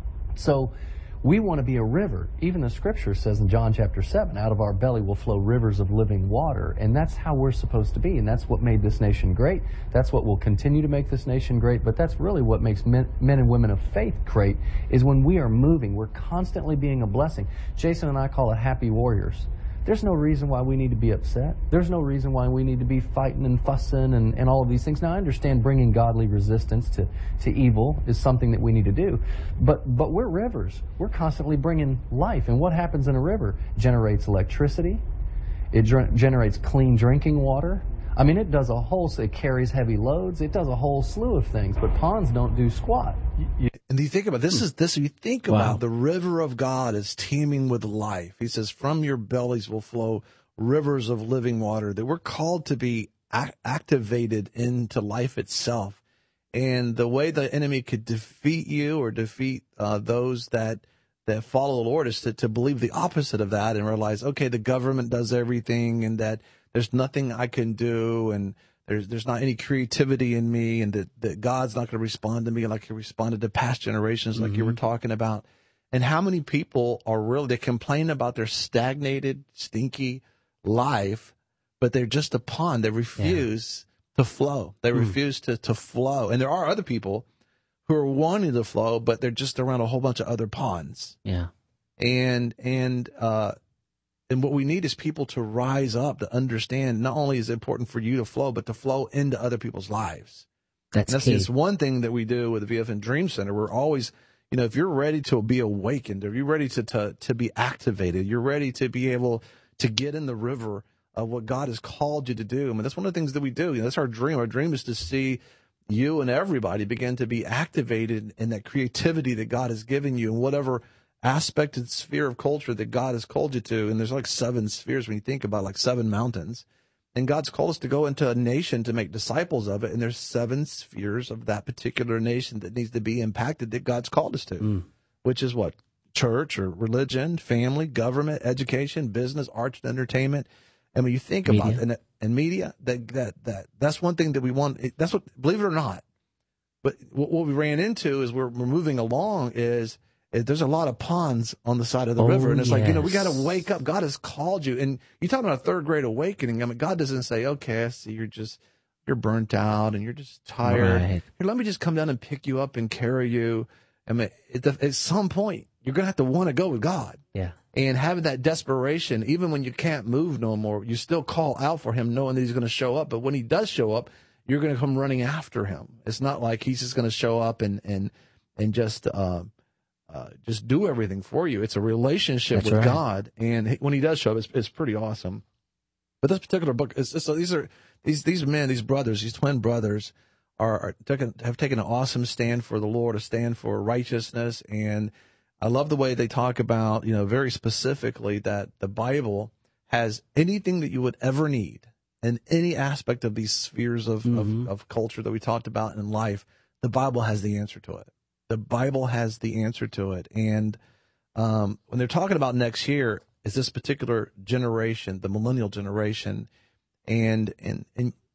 So we want to be a river. Even the scripture says in John chapter seven, out of our belly will flow rivers of living water. And that's how we're supposed to be. And that's what made this nation great. That's what will continue to make this nation great. But that's really what makes men, men and women of faith great, is when we are moving. We're constantly being a blessing. Jason and I call it happy warriors. There's no reason why we need to be upset. There's no reason why we need to be fighting and fussing and, and all of these things. Now, I understand bringing godly resistance to, to evil is something that we need to do. But but we're rivers. We're constantly bringing life. And what happens in a river? Generates electricity. It ger- generates clean drinking water. I mean, it does a whole, it carries heavy loads. It does a whole slew of things. But ponds don't do squat. You, And you think about this is this you think Wow. about the river of God is teeming with life. He says, from your bellies will flow rivers of living water. That we're called to be ac- activated into life itself. And the way the enemy could defeat you or defeat uh, those that that follow the Lord is to, to believe the opposite of that and realize, okay, the government does everything and that there's nothing I can do and There's there's not any creativity in me, and that, that God's not going to respond to me like He responded to past generations, like Mm-hmm. you were talking about. And how many people are really, they complain about their stagnated, stinky life, but they're just a pond. They refuse to flow. They Mm. refuse to, to flow. And there are other people who are wanting to flow, but they're just around a whole bunch of other ponds. Yeah. And, and, uh, and what we need is people to rise up to understand not only is it important for you to flow, but to flow into other people's lives. That's and that's key. it's one thing that we do with the V F N Dream Center. We're always, you know, if you're ready to be awakened, if you're ready to, to, to be activated, you're ready to be able to get in the river of what God has called you to do. I mean, that's one of the things that we do. You know, that's our dream. Our dream is to see you and everybody begin to be activated in that creativity that God has given you in whatever aspect and sphere of culture that God has called you to. And there's like seven spheres when you think about it, like seven mountains. And God's called us to go into a nation to make disciples of it. And there's seven spheres of that particular nation that needs to be impacted that God's called us to, Mm. which is what? Church or religion, family, government, education, business, arts and entertainment. And when you think Media. about and, and media, that, that, that, that's one thing that we want. It, that's what, believe it or not. But what, what we ran into is we're, we're moving along is, is there's a lot of ponds on the side of the Oh, river. And it's like, you know, we got yes. to wake up. God has called you. And you're talking about a third grade awakening. I mean, God doesn't say, okay, I see you're just, you're burnt out and you're just tired. Right. Here, let me just come down and pick you up and carry you. I mean, at, the, at some point, you're going to have to want to go with God. Yeah. And having that desperation, even when you can't move no more, you still call out for him knowing that he's going to show up. But when he does show up, you're going to come running after him. It's not like he's just going to show up and, and, and just, uh, uh, just do everything for you. It's a relationship That's with right. God. And he, when he does show up, it's, it's pretty awesome. But this particular book, is so these are, these, these men, these brothers, these twin brothers are, are taken, have taken an awesome stand for the Lord, a stand for righteousness. And I love the way they talk about, you know, very specifically that the Bible has anything that you would ever need in any aspect of these spheres of, Mm-hmm. of, of culture that we talked about in life. The Bible has the answer to it. The Bible has the answer to it. And um, when they're talking about next year, is this particular generation, the millennial generation, and and and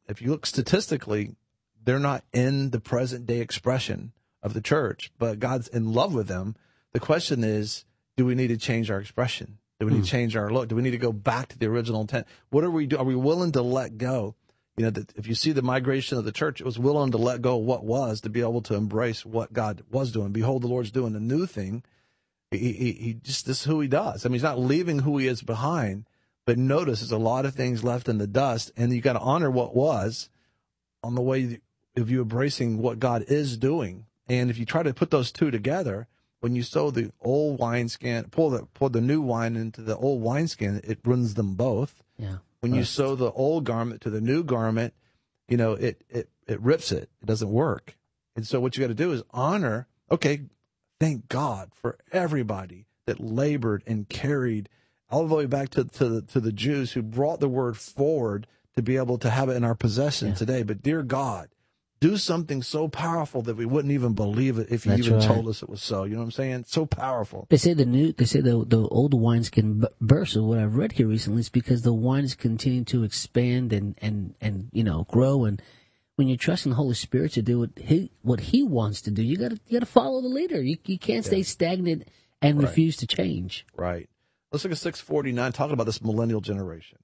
if you look statistically, they're not in the present day expression of the church, but God's in love with them. The question is, do we need to change our expression? Do we need Hmm. to change our look? Do we need to go back to the original intent? What are we do? Are we willing to let go? You know, that if you see the migration of the church, it was willing to let go of what was to be able to embrace what God was doing. Behold, the Lord's doing a new thing. He, he, he just, this is who he does. I mean, he's not leaving who he is behind, but notice there's a lot of things left in the dust, and you got to honor what was on the way of you embracing what God is doing. And if you try to put those two together, when you sow the old wineskin, pull the pull the new wine into the old wineskin, it ruins them both. Yeah. When you sew the old garment to the new garment, you know, it, it, it rips it. It doesn't work. And so what you got to do is honor, okay, thank God for everybody that labored and carried all the way back to, to, the, to the Jews who brought the word forward to be able to have it in our possession Yeah. today. But dear God, do something so powerful that we wouldn't even believe it if you That's even right. told us it was so. You know what I'm saying? So powerful. They say the new, they say the the old wineskin b- burst. So what I've read here recently is because the wine is continuing to expand and, and, and you know grow. And when you're trusting the Holy Spirit to do what he what He wants to do, you got to you got to follow the leader. You you can't stay Yeah. stagnant and Right. refuse to change. Right. Let's look at six forty-nine, talking about this millennial generation.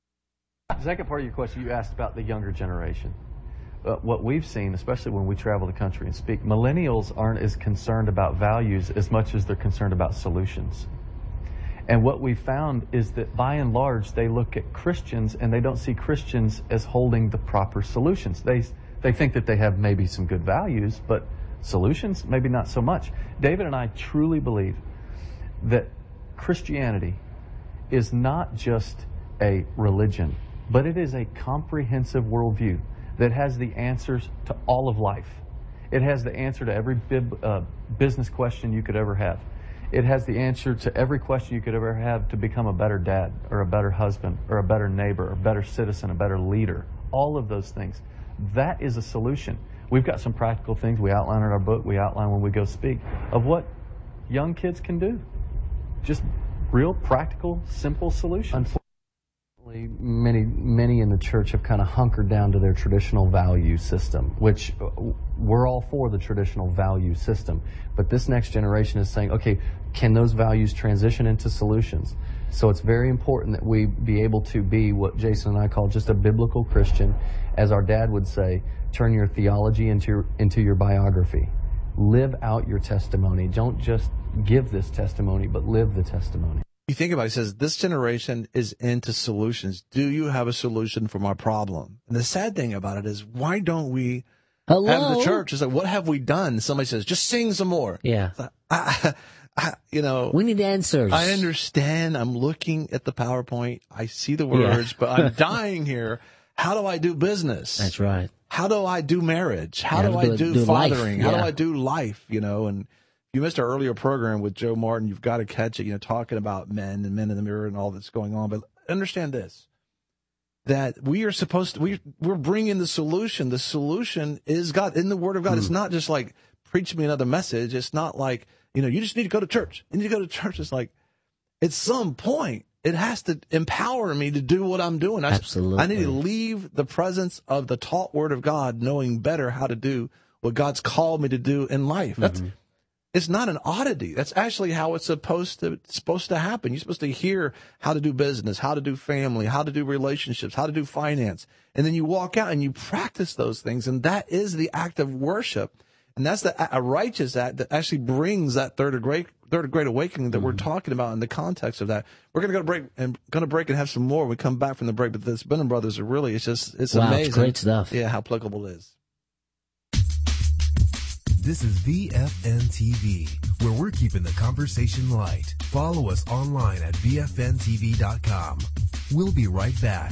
The second part of your question, you asked about the younger generation. Uh, what we've seen, especially when we travel the country and speak, millennials aren't as concerned about values as much as they're concerned about solutions. And what we found is that by and large, they look at Christians and they don't see Christians as holding the proper solutions. They, they think that they have maybe some good values, but solutions, maybe not so much. David and I truly believe that Christianity is not just a religion, but it is a comprehensive worldview that has the answers to all of life. It has the answer to every bib, uh, business question you could ever have. It has the answer to every question you could ever have to become a better dad or a better husband or a better neighbor or a better citizen, a better leader. All of those things. That is a solution. We've got some practical things we outline in our book, we outline when we go speak, of what young kids can do. Just real practical, simple solutions. Unfortunately, many many in the church have kind of hunkered down to their traditional value system, which uh, we're all for the traditional value system. But this next generation is saying, okay, can those values transition into solutions? So it's very important that we be able to be what Jason and I call just a biblical Christian. As our dad would say, turn your theology into your, into your biography. Live out your testimony. Don't just give this testimony, but live the testimony. You think about it, he says, this generation is into solutions. Do you have a solution for my problem? And the sad thing about it is, why don't we Hello? have the church? It's like, what have we done? Somebody says, just sing some more. Yeah. It's like, I, I, you know, we need answers. I understand. I'm looking at the PowerPoint. I see the words, Yeah. but I'm dying here. How do I do business? That's right. How do I do marriage? How Yeah, do how I do- do, do life, fathering? How do yeah. I do life? You know, and you missed our earlier program with Joe Martin. You've got to catch it, you know, talking about men and men in the mirror and all that's going on. But understand this, that we are supposed to, we, we're bringing the solution. The solution is God in the Word of God. Mm. It's not just like, preach me another message. It's not like, you know, you just need to go to church. You need to go to church. It's like, at some point, it has to empower me to do what I'm doing. I, Absolutely. I need to leave the presence of the taught Word of God, knowing better how to do what God's called me to do in life. That's, Mm-hmm. it's not an oddity. That's actually how it's supposed to supposed to happen. You're supposed to hear how to do business, how to do family, how to do relationships, how to do finance. And then you walk out and you practice those things. And that is the act of worship. And that's the, a righteous act that actually brings that third great third great awakening that mm-hmm. we're talking about in the context of that. We're going to go to break and going to break and have some more when we come back from the break. But this Benham Brothers are really, it's just, it's wow, amazing. It's great stuff. Yeah, how applicable it is. This is V F N T V, where we're keeping the conversation light. Follow us online at V F N T V dot com. We'll be right back.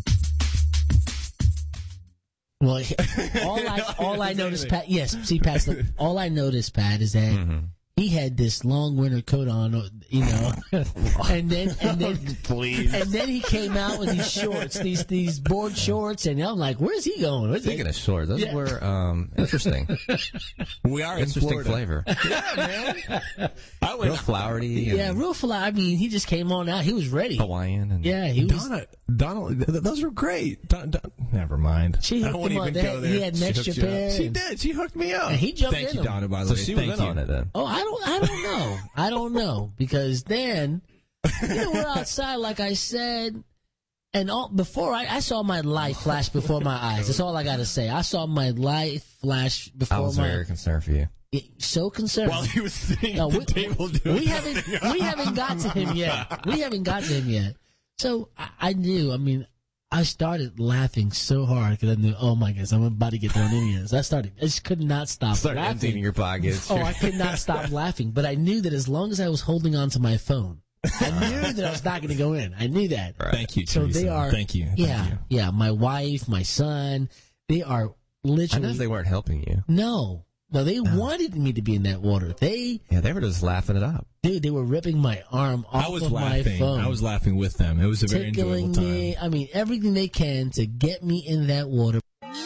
Well, all I all I noticed, Pat. Yes, see, Pat. Look, all I noticed, Pat, is that mm-hmm. he had this long winter coat on, you know, and then and then Please. and then he came out with these shorts, these these board shorts, and I'm like, where's he going? Where's Speaking he? of shorts, those Yeah. were um, interesting. We are in interesting Florida. flavor. Yeah, man. I went Real flowery. Yeah, and real fly. I mean, he just came on out. He was ready. Hawaiian. And Yeah, he was. Donna, Donald, th- those were great. Don, Don, Never mind. She I hooked won't him up. even They go had- there. he had an She extra hooked you up. pair. She did. She hooked me up. And he jumped Thank in you, them. Donna, by the So way. she Thank was in you. on it then. Oh, I don't, I don't know. I don't know because then, you know, we're outside, like I said, and all before I, I saw my life flash before my eyes. That's all I got to say. I saw my life flash before I was my. very concerned for you. So concerned. While he was sitting No, at the we, table doing we haven't we haven't got to him yet. We haven't got to him yet. So I, I knew. I mean, I started laughing so hard because I knew, oh my goodness, I'm about to get thrown in here. So I started. I just could not stop Start laughing. emptying your pockets. Oh, I could not stop laughing. But I knew that as long as I was holding on to my phone, I knew that I was not going to go in. I knew that. Right. Thank you, So Teresa. they are. Thank you. Yeah, Thank you. yeah. My wife, my son, they are I literally. know they weren't helping you. No, no. They wanted me to be in that water. They, Yeah, they were just laughing it up. dude, they were ripping my arm off I was of laughing. my phone. I was laughing with them. It was a very tickling enjoyable time. me. I mean, everything they can to get me in that water.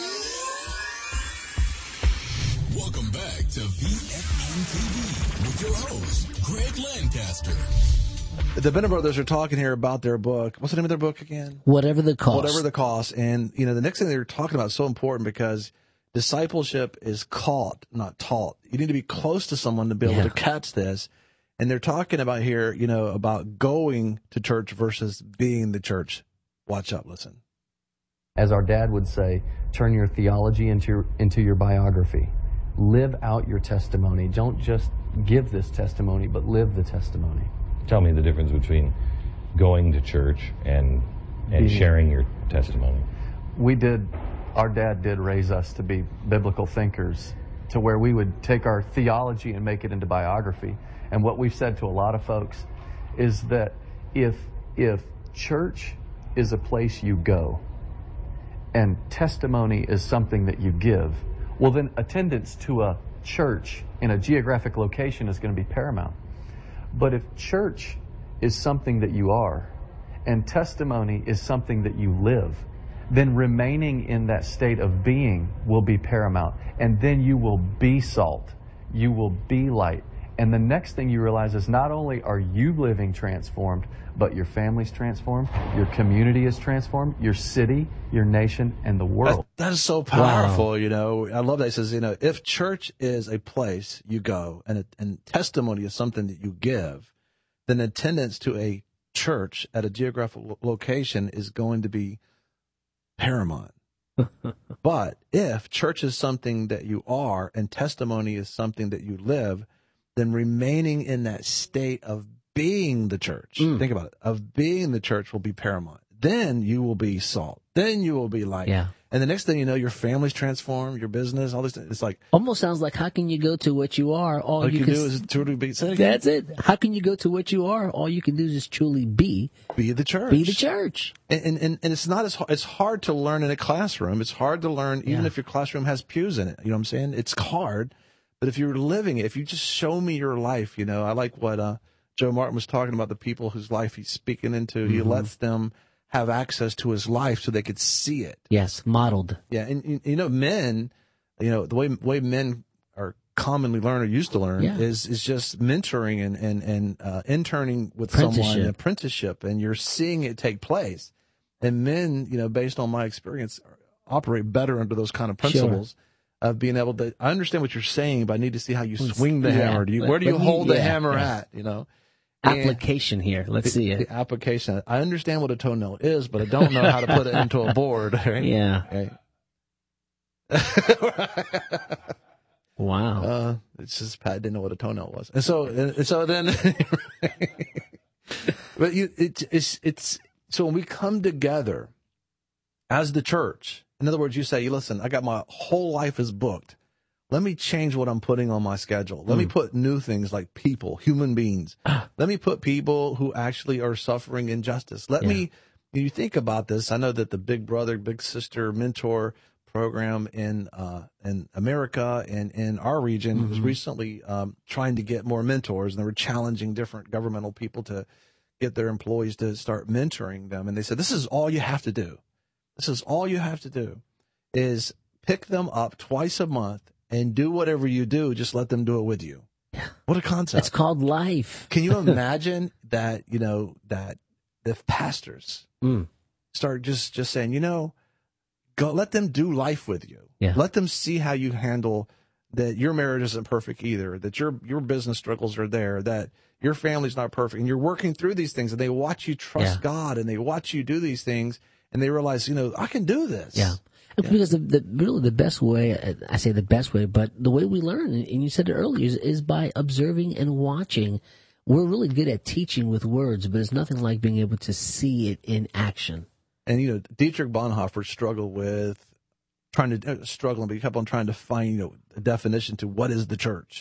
Welcome back to V F N T V with your host, Greg Lancaster. The Bennett brothers are talking here about their book. What's the name of their book again? Whatever the cost. Whatever the cost. And, you know, the next thing they're talking about is so important because discipleship is caught, not taught. You need to be close to someone to be able Yeah. to catch this. And they're talking about here, you know, about going to church versus being the church. Watch out, listen. As our dad would say, turn your theology into your, into your biography. Live out your testimony. Don't just give this testimony, but live the testimony. Tell me the difference between going to church and and Being- sharing your testimony. We did, our dad did raise us to be biblical thinkers, to where we would take our theology and make it into biography. And what we've said to a lot of folks is that if if church is a place you go and testimony is something that you give, well then attendance to a church in a geographic location is going to be paramount. But if church is something that you are and testimony is something that you live, then remaining in that state of being will be paramount. And then you will be salt. You will be light. And the next thing you realize is not only are you living transformed, but your family's transformed, your community is transformed, your city, your nation, and the world. That, that is so powerful, you know. I love that. It says, you know, if church is a place you go and, and testimony is something that you give, then attendance to a church at a geographical location is going to be paramount. But if church is something that you are and testimony is something that you live, then remaining in that state of being the church, Mm. think about it, of being the church will be paramount. Then you will be salt. Then you will be light. Yeah. And the next thing you know, your family's transformed, your business, all these things. It's like, Almost sounds like how can you go to what you are? All, all you, can can do is truly be, say it again. That's it. How can you go to what you are? All you can do is just truly be. Be the church. Be the church. And, and, and, and it's not as hard, it's hard to learn in a classroom. It's hard to learn even Yeah. if your classroom has pews in it. You know what I'm saying? It's hard. But if you're living it, if you just show me your life, you know, I like what uh, Joe Martin was talking about, the people whose life he's speaking into. He Mhm. lets them have access to his life so they could see it. Yes, modeled. Yeah, and you- you know, men, you know, the way way men are commonly learn or used to learn Yeah. is is just mentoring and and and uh, interning with someone, Apprenticeship. apprenticeship, and you're seeing it take place. And men, you know, based on my experience, operate better under those kind of Sure. principles of being able to. I understand what you're saying, but I need to see how you swing the Yeah. hammer. Do you, where do you But you- hold the yeah, hammer yeah. at? You know. And- Application here. Let's see the it. application. I understand what a toenail is, but I don't know how to put it into a board. Right? Yeah. Right. Wow. Uh, it's just Pat didn't know what a toenail was, and so and so then. But you, it, it's it's so when we come together as the church. In other words, you say, "Listen, I got my whole life is booked. Let me change what I'm putting on my schedule. Let me put new things like people, human beings. Let me put people who actually are suffering injustice. Let Yeah. me." You think about this. I know that the Big Brother, Big Sister mentor program in uh, in America and in our region was recently um, trying to get more mentors, and they were challenging different governmental people to get their employees to start mentoring them. And they said, "This is all you have to do. This is all you have to do is pick them up twice a month and do whatever you do. Just let them do it with you." What a concept! It's called life. Can you imagine that? You know that if pastors Mm. start just just saying, you know, Go, let them do life with you. Yeah. Let them see how you handle that. Your marriage isn't perfect either. That your your business struggles are there. That your family's not perfect, and you're working through these things. And they watch you trust Yeah. God, and they watch you do these things, and they realize, you know, I can do this. Yeah. Because the, the really the best way, I say the best way, but the way we learn, and you said it earlier, is, is by observing and watching. We're really good at teaching with words, but it's nothing like being able to see it in action. And, you know, Dietrich Bonhoeffer struggled with trying to, uh, struggling, but he kept on trying to find, you know, a definition to what is the church.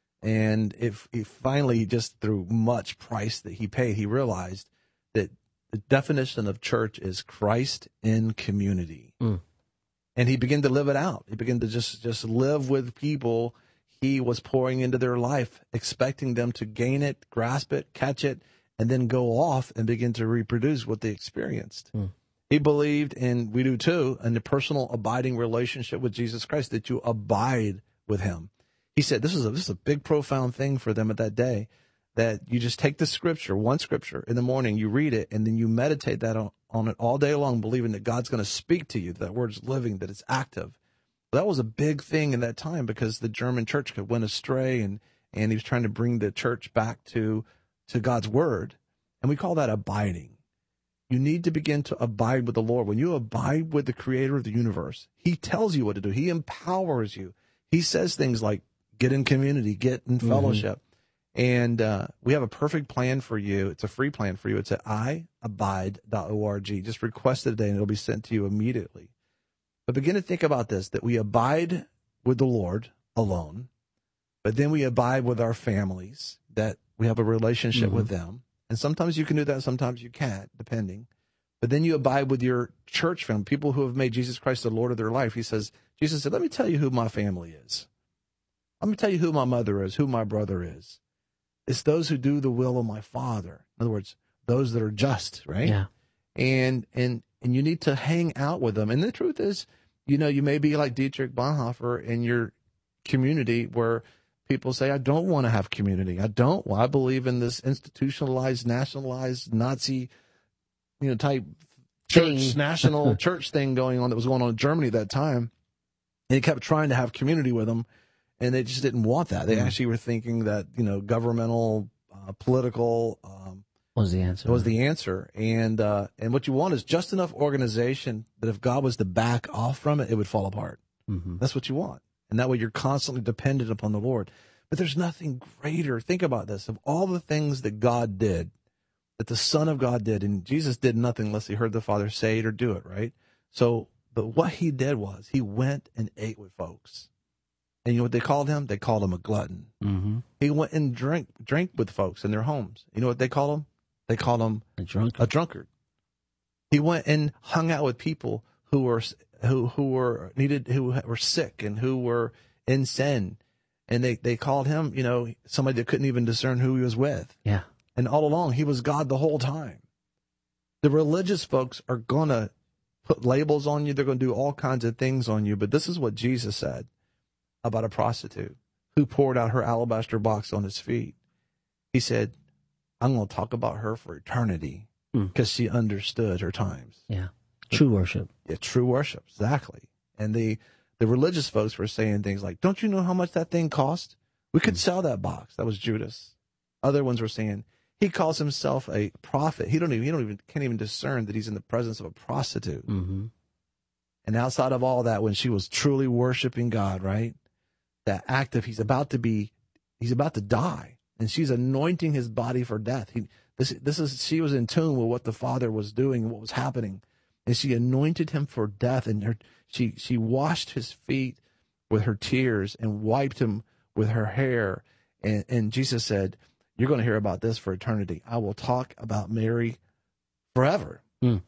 And if he finally, just through much price that he paid, he realized that the definition of church is Christ in community. Mm. And he began to live it out. He began to just, just live with people he was pouring into their life, expecting them to gain it, grasp it, catch it, and then go off and begin to reproduce what they experienced. Mm. He believed, and we do too, in the personal abiding relationship with Jesus Christ, that you abide with him. He said this is a, this is a big, profound thing for them at that day, that you just take the scripture, one scripture in the morning, you read it, and then you meditate that on, on it all day long, believing that God's going to speak to you, that, that word's living, that it's active. That was a big thing in that time because the German church could went astray, and, and he was trying to bring the church back to, to God's word. And we call that abiding. You need to begin to abide with the Lord. When you abide with the creator of the universe, he tells you what to do. He empowers you. He says things like, get in community, get in fellowship. Mm-hmm. And uh, we have a perfect plan for you. It's a free plan for you. It's at i abide dot org. Just request it today, and it'll be sent to you immediately. But begin to think about this, that we abide with the Lord alone, but then we abide with our families, that we have a relationship mm-hmm. with them. And sometimes you can do that, sometimes you can't, depending. But then you abide with your church family, people who have made Jesus Christ the Lord of their life. He says, Jesus said, let me tell you who my family is. Let me tell you who my mother is, who my brother is. It's those who do the will of my Father. In other words, those that are just, right? Yeah. And and and you need to hang out with them. And the truth is, you know, you may be like Dietrich Bonhoeffer in your community where people say, I don't want to have community. I don't. Well, I believe in this institutionalized, nationalized, Nazi, you know, type church, national church thing going on that was going on in Germany at that time. And he kept trying to have community with them, and they just didn't want that. They mm. actually were thinking that, you know, governmental, uh, political, um, was the answer. was the answer. And, uh, and what you want is just enough organization that if God was to back off from it, it would fall apart. Mm-hmm. That's what you want. And that way you're constantly dependent upon the Lord. But there's nothing greater. Think about this. Of all the things that God did, that the Son of God did, and Jesus did nothing unless he heard the Father say it or do it, right? So, but what he did was he went and ate with folks. And you know what they called him? They called him a glutton. Mm-hmm. He went and drank, drank with folks in their homes. You know what they called him? They called him a drunkard. A drunkard. He went and hung out with people who were who who were needed, who were sick, and who were in sin, and they they called him, you know, somebody that couldn't even discern who he was with. Yeah. And all along, he was God the whole time. The religious folks are gonna put labels on you. They're gonna do all kinds of things on you. But this is what Jesus said about a prostitute who poured out her alabaster box on his feet. He said, I'm going to talk about her for eternity because mm. she understood her times. Yeah. True worship. Yeah, true worship. Exactly. And the, the religious folks were saying things like, don't you know how much that thing cost? We could mm. sell that box. That was Judas. Other ones were saying, he calls himself a prophet. He don't even, he don't even, can't even discern that he's in the presence of a prostitute. Mm-hmm. And outside of all that, when she was truly worshiping God, right? That act of he's about to be, he's about to die. And she's anointing his body for death. He, this, this is, she was in tune with what the Father was doing and what was happening. And she anointed him for death. And her, she, she washed his feet with her tears and wiped him with her hair. And, and Jesus said, you're going to hear about this for eternity. I will talk about Mary forever. Mm.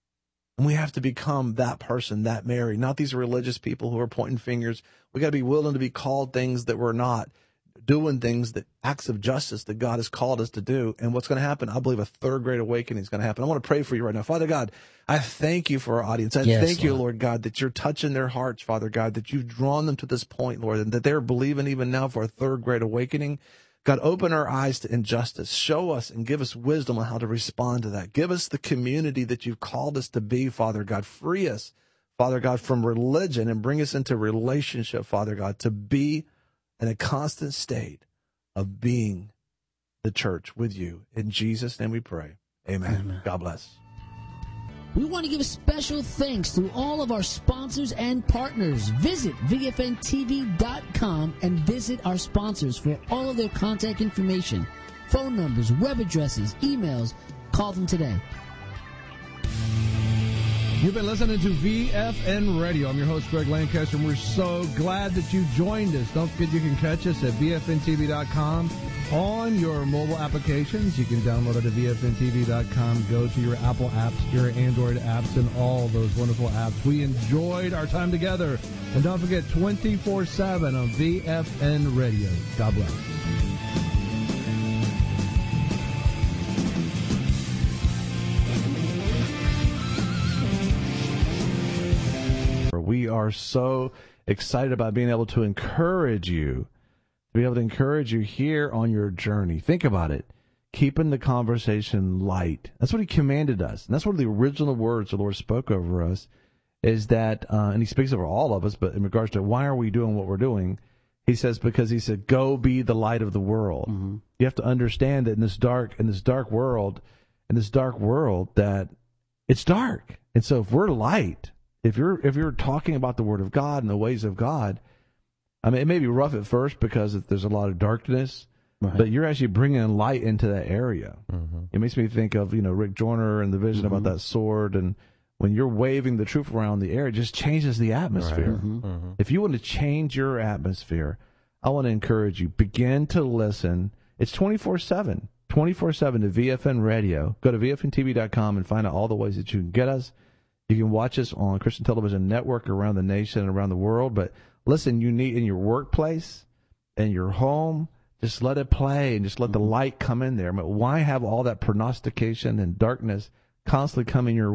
And we have to become that person, that Mary, not these religious people who are pointing fingers. We got to be willing to be called things that we're not. Doing things, that acts of justice that God has called us to do. And what's going to happen? I believe a third grade awakening is going to happen. I want to pray for you right now. Father God, I thank you for our audience. I yes, thank you, Lord. Lord God, that you're touching their hearts, Father God, that you've drawn them to this point, Lord, and that they're believing even now for a third grade awakening. God, open our eyes to injustice. Show us and give us wisdom on how to respond to that. Give us the community that you've called us to be, Father God. Free us Father God, from religion and bring us into relationship, Father God, to be in a constant state of being the church with you. In Jesus' name we pray. Amen. Amen. God bless. We want to give a special thanks to all of our sponsors and partners. Visit V F N T V dot com and visit our sponsors for all of their contact information, phone numbers, web addresses, emails. Call them today. You've been listening to V F N Radio. I'm your host, Greg Lancaster, and we're so glad that you joined us. Don't forget you can catch us at V F N T V dot com on your mobile applications. You can download it at V F N T V dot com. Go to your Apple apps, your Android apps, and all those wonderful apps. We enjoyed our time together. And don't forget, twenty-four seven on V F N Radio. God bless. We are so excited about being able to encourage you, to be able to encourage you here on your journey. Think about it. Keeping the conversation light. That's what he commanded us. And that's one of the original words the Lord spoke over us, is that, uh, and he speaks over all of us, but in regards to why are we doing what we're doing, he says, because he said, go be the light of the world. Mm-hmm. You have to understand that in this dark, in this dark world, in this dark world, that it's dark. And so if we're light, If you're if you're talking about the Word of God and the ways of God, I mean, it may be rough at first because there's a lot of darkness, right, but you're actually bringing light into that area. Mm-hmm. It makes me think of, you know, Rick Joyner and the vision mm-hmm. about that sword, and when you're waving the truth around the air, it just changes the atmosphere. Right. Mm-hmm. Mm-hmm. If you want to change your atmosphere, I want to encourage you, begin to listen. It's twenty-four seven, twenty-four seven to V F N Radio. Go to V F N T V dot com and find out all the ways that you can get us. You can watch us on Christian Television Network around the nation and around the world. But listen, you need in your workplace, in your home, just let it play and just let the light come in there. But why have all that prognostication and darkness constantly come in your